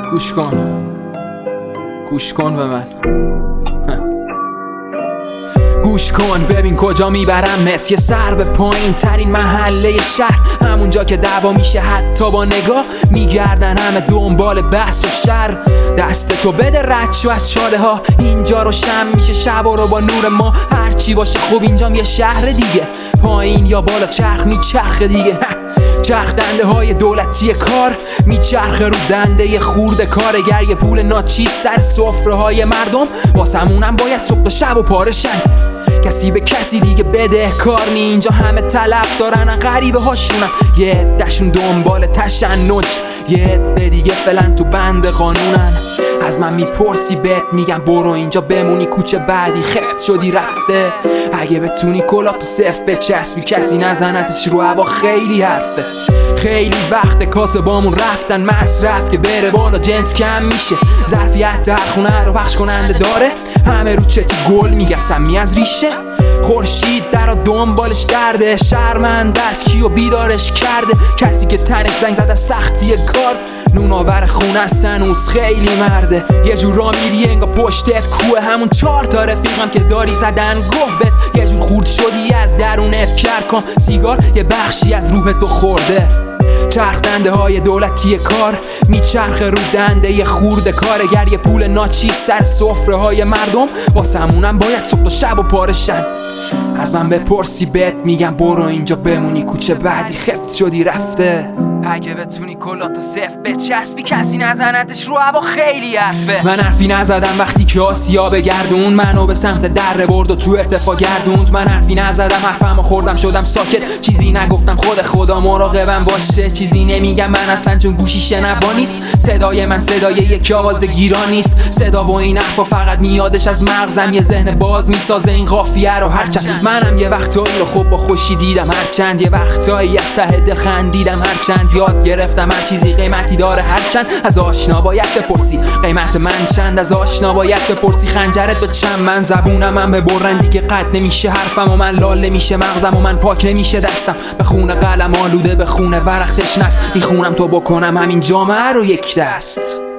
گوش کن به من. گوش کن ببین کجا میبرمت، یه سر به پایین ترین محله شهر، همونجا که دعوا میشه حتی با نگاه، میگردن همه دنبال بحث و شر. دست تو بده رد شو از چاله ها، اینجا رو شم میشه شب رو با نور ما. هرچی باشه خوب اینجام یه شهر دیگه، پایین یا بالا چرخ میچرخه دیگه. چرخ دنده های دولتی کار میچرخه رو دنده خورده کارگر، یه پول ناچیز سر سفره های مردم، واسمونم باید صبح و شب و پارشن. کسی به کسی دیگه بده کار نی، اینجا همه طلب دارن غریبه هاشونم، یه عده‌شون دنبال تشنج، یه عده دیگه فعلا تو بند قانونن. از من میپرسی بهت میگم برو اینجا بمونی، کوچه بعدی خفت شدی رفته. اگه بتونی کلاتو صفر بچسبی کسی نزنتش رو هوا، خیلی حرفه. خیلی وقت کاسه بامون رفتن مصرف که بره بالا جنس کم میشه، ظرفیت هر خونه رو پخش کننده داره، همه رو چتی گل میگه سمی از ریشه. خورشید در دنبالش کرده، شرمنده از کیو بیدارش کرده، کسی که تنش زنگ زد از سختی کار، نوناور خونه است هنوز خیلی مرده. یه جور را میری انگا پشتت کوه، همون 4 تا رفیقم که داری زدن گهبت، یه جور خورد شدی از درونت کرکن، سیگار یه بخشی از روحتو خورده. چرخ دنده های دولتی کار میچرخه رو دنده خورده کارگر، یه پول ناچیز سر سفره های مردم، واسمونم باید صبح و شب و پارشن. از من بپرسی بهت میگم برو اینجا بمونی، کوچه بعدی خفت شدی رفته. اگه بتونی کلاتو صفر بچسبی کسی نزنتش رو هوا، خیلی حرفه. من حرفی نزدم وقتی که آسیا بگردون، منو به سمت دره برد و تو ارتفاع گردوند. من حرفی نزدم حرفمو خوردم شدم ساکت، چیزی نگفتم خدا مراقبم باشه، چیزی نمیگم من اصلا چون گوشی شنوا نیست. صدای من صدای یک آواز گیران نیست، صدا و این حرفا فقط میادش از مغزم، یه ذهن باز میسازه این قافیه رو. هرچند منم یه وقتایی رو خوب با خوشی دیدم، هرچند یه وقتایی از ته دل خندیدم، هرچند یاد گرفتم هر چیزی قیمتی داره، هرچند از آشنا باید بپرسی قیمت من چند، از آشنا باید بپرسی خنجرت به چند. من زبونم من به برن دیگه قد نمیشه حرفم، و من لال نمیشه مغزم، و من پاک نمیشه دستم، به خونه قلم آلوده به خونه ورق تشنه است، میخونم تو بکنم همین جامعه رو یک دست.